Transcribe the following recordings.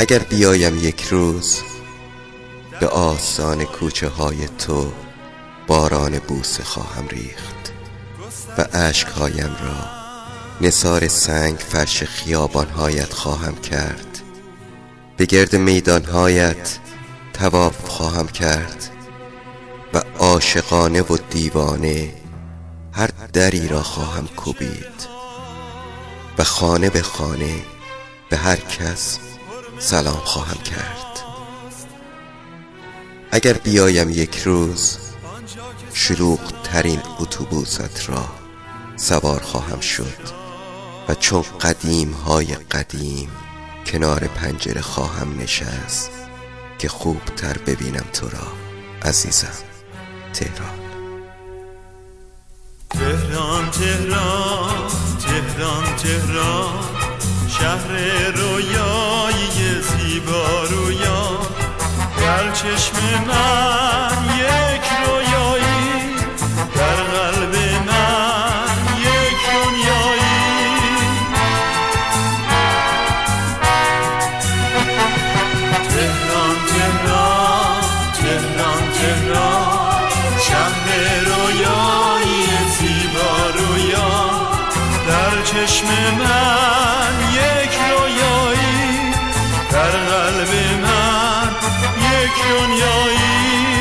اگر بیایم یک روز به آستان کوچه های تو، باران بوسه خواهم ریخت و اشکهایم را نثار سنگ فرش خیابانهایت خواهم کرد. به گرد میدانهایت طواف خواهم کرد و عاشقانه و دیوانه هر دری را خواهم کوبید و خانه به خانه به هر کس سلام خواهم کرد. اگر بیایم یک روز شلوغ ترین اتوبوست را سوار خواهم شد و چون قدیم های قدیم کنار پنجره خواهم نشست که خوب تر ببینم تو را عزیزم. تهران تهران تهران تهران تهران، شهر رویایی زیبا رویا، در چشم من یک رویایی، در قلب من یک دنیایی. تهران تهران تهران تهران، شهر رویایی زیبا رویا، در چشم من یک رویایی، در قلب من یک دنیایی.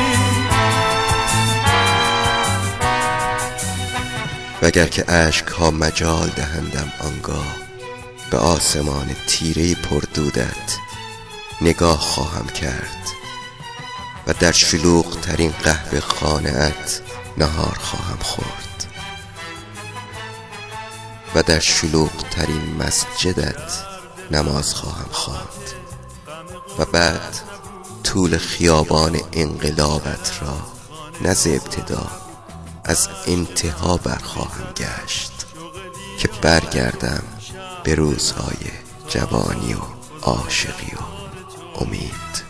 وگر که اشک ها مجال دهندم آنگاه، به آسمان تیره پردودت نگاه خواهم کرد و در شلوغ ترین قهوه خانه‌ات نهار خواهم خورد و در شلوغ ترین مسجدت نماز خواهم خواند و بعد طول خیابان انقلابت را نه ز ابتدا، از انتها برخواهم گشت که برگردم به روزهای جوانی و عاشقی و امید.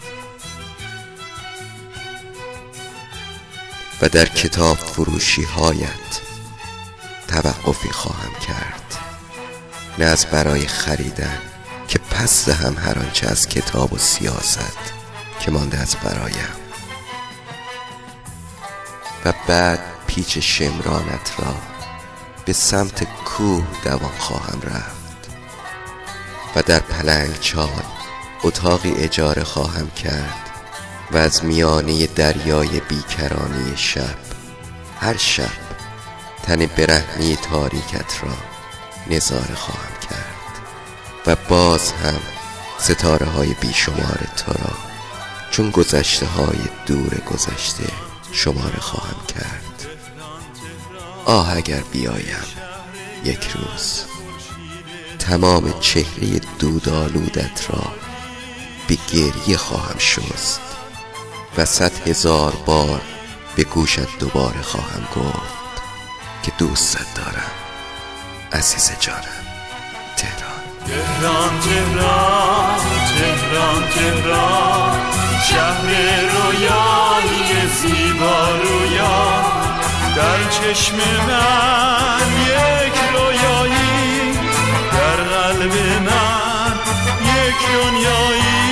و در کتاب فروشی هایت توقفی خواهم کرد، نه از برای خریدن که پس دهم هر آنچه از کتاب و سیاست که مانده از برایم، و بعد پیچ شمرانت را به سمت کوه دوان خواهم رفت و در پلنگ چال اتاقی اجاره خواهم کرد و از میانه دریای بیکرانی شب هر شب تن برهنه تاریکت را نظاره خواهم کرد و باز هم ستاره های بیشمار تو را چون گذشته های دور گذشته شماره خواهم کرد. آه اگر بیایم یک روز تمام چهره دودآلودت را به گریه خواهم شست و 100,000 بار به گوشت دوباره خواهم گفت که دوستت دارم عزیز جانم. تهران تهران تهران تهران تهران، شهر رویایی زیبا رویا، در چشم من یک رویایی، در قلب من یک دنیایی.